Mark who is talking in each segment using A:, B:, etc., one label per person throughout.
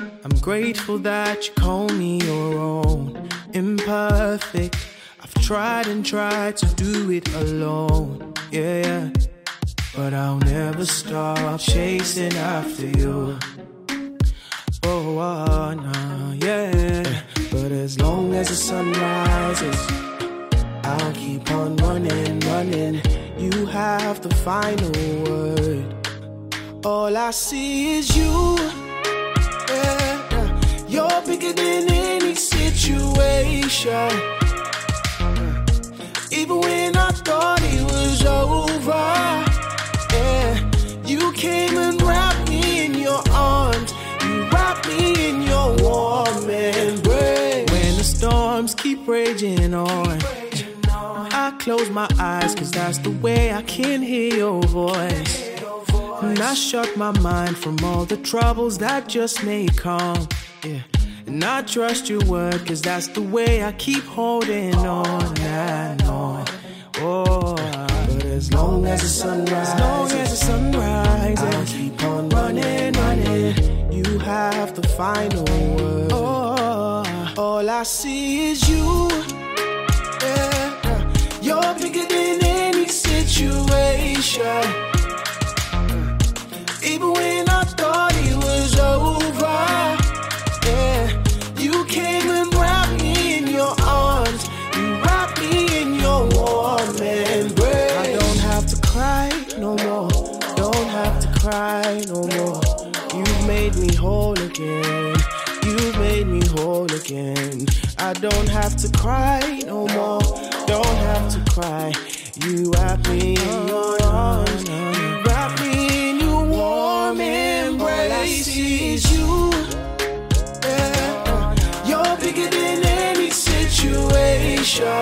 A: I'm grateful that you call me your own. Imperfect, I've tried and tried to do it alone. Yeah, but I'll never stop chasing after you. Oh, no, yeah. But as long as the sun rises, I'll keep on running, running. You have the final word. All I see is you. Yeah. You're bigger than any situation. Even when I thought it was over, yeah. You came and wrapped me in your arms. You wrapped me in your warm embrace. When the storms keep raging on, I close my eyes, cause that's the way I can hear your voice. And I shut my mind from all the troubles that just may come. Yeah. And I trust your word, cause that's the way I keep holding on and on. Oh, but as long as the sun rises, I'll keep on running, running. You have the final word. Oh, all I see is you. Yeah. You're bigger than any situation. Even when I thought it was over, yeah. You came and wrapped me in your arms. You wrapped me in your warm embrace. I don't have to cry no more. Don't have to cry no more. You've made me whole again. You've made me whole again. I don't have to cry no more. Don't have to cry. You wrap me in your arms. You wrap me in your warm embrace. All I see is you. Yeah. You're bigger than any situation.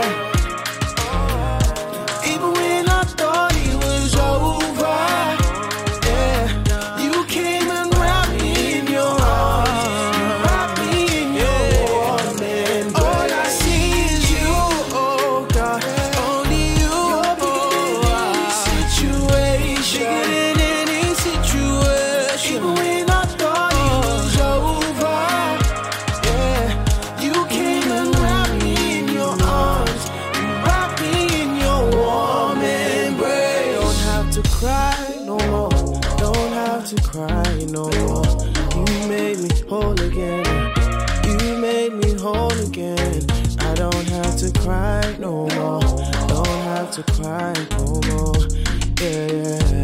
A: Even when I thought it was over, yeah. You came and wrapped me in your arms. You wrapped me in your warm embrace. All I see is you, oh God. Only you. You're bigger than any situation. Bigger than any situation. Even when I thought it was over, yeah. You came and wrapped me in your arms. You wrapped me in your warm embrace. Don't have to cry no more. Don't have to cry no more. You made me whole again. You made me whole again. I don't have to cry no more. Don't have to cry no more. Yeah, yeah.